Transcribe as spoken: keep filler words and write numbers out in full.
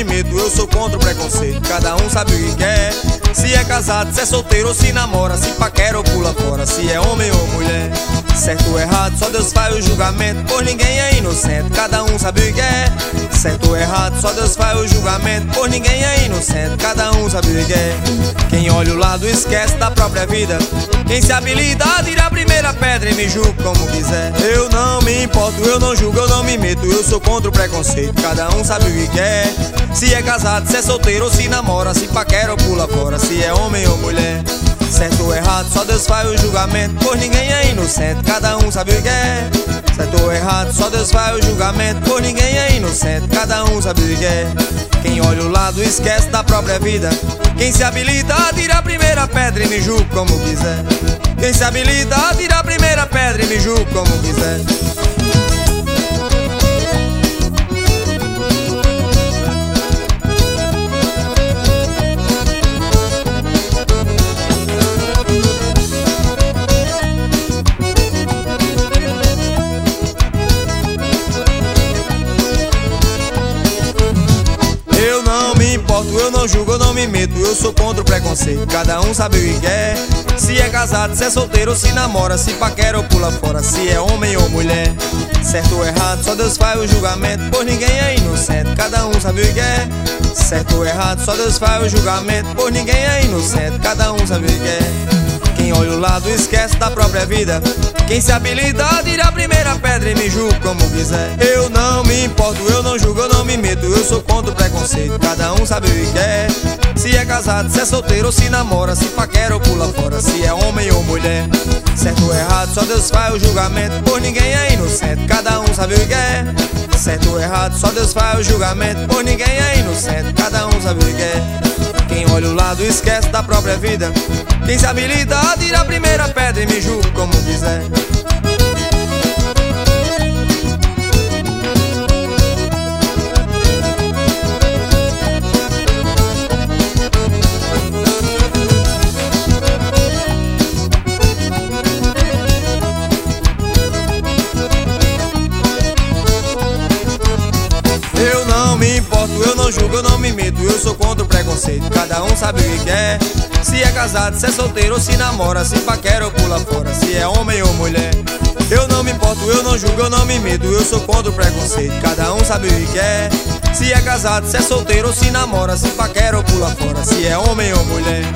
me meto, eu sou contra o preconceito. Cada um sabe o que quer. Se é casado, se é solteiro ou se namora, se paquera ou pula fora, se é homem ou mulher. Certo ou errado, só Deus faz o julgamento, pois ninguém é inocente, cada um sabe o que quer. Certo ou errado, só Deus faz o julgamento, pois ninguém é inocente, cada um sabe o que quer. Quem olha o lado esquece da própria vida. Quem se habilita a tirar a primeira pedra e me julga como quiser. Eu não me importo, eu não julgo, eu não me meto, eu sou contra o preconceito, cada um sabe o que quer. Se é casado, se é solteiro ou se namora, se paquera ou pula fora, se é homem ou mulher. Certo ou errado, só Deus faz o julgamento, pois ninguém é inocente, cada um sabe o que é. Certo ou errado, só Deus faz o julgamento, pois ninguém é inocente, cada um sabe o que é. Quem olha o lado esquece da própria vida. Quem se habilita a tirar a primeira pedra e me julga como quiser. Quem se habilita a tirar a primeira pedra e me julga como quiser. Eu não me importo, eu não julgo, eu não me meto, eu sou contra o preconceito, cada um sabe o que quer. Se é casado, se é solteiro ou se namora, se paquera ou pula fora, se é homem ou mulher. Certo ou errado, só Deus faz o julgamento, pois ninguém é inocente, cada um sabe o que quer. Certo ou errado, só Deus faz o julgamento, pois ninguém é inocente, cada um sabe o que quer. Quem olha o lado esquece da própria vida. Quem se habilita a tirar a primeira pedra e me julga como quiser. Eu não me importo, eu não julgo, eu não me meto, eu sou contra o preconceito, cada um sabe o que quer. Se é casado, se é solteiro ou se namora, se paquera ou pula fora, se é homem ou mulher. Certo ou errado, só Deus faz o julgamento, pois ninguém é inocente, cada um sabe o que quer. Certo ou errado, só Deus faz o julgamento, pois ninguém é inocente, cada um sabe o que quer. Quem olha o lado esquece da própria vida. Quem se habilita a tirar a primeira pedra e me julga como quiser. Eu não me importo, eu não julgo, eu não me meto, eu sou contra o preconceito, cada um sabe o que quer. Se é casado, se é solteiro ou se namora, se paquera ou pula fora, se é homem ou mulher. Eu não me importo, eu não julgo, eu não me meto, eu sou contra o preconceito, cada um sabe o que quer. Se é casado, se é solteiro ou se namora, se paquera ou pula fora, se é homem ou mulher.